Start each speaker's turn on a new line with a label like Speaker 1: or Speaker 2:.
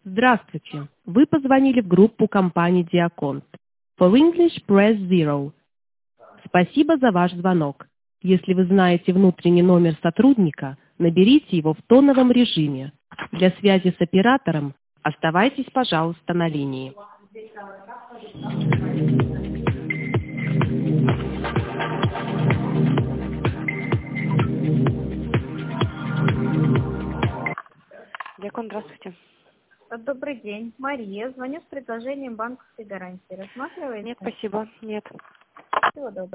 Speaker 1: Здравствуйте. Вы позвонили в группу компании Diacont. For English, press 0. Спасибо за ваш звонок. Если вы знаете внутренний номер сотрудника, наберите его в тоновом режиме. Для связи с оператором оставайтесь, пожалуйста, на линии. Диакон, здравствуйте.
Speaker 2: Добрый день. Мария. Звоню с предложением банковской гарантии. Рассматриваете?
Speaker 1: Нет, спасибо. Нет.
Speaker 2: Всего доброго.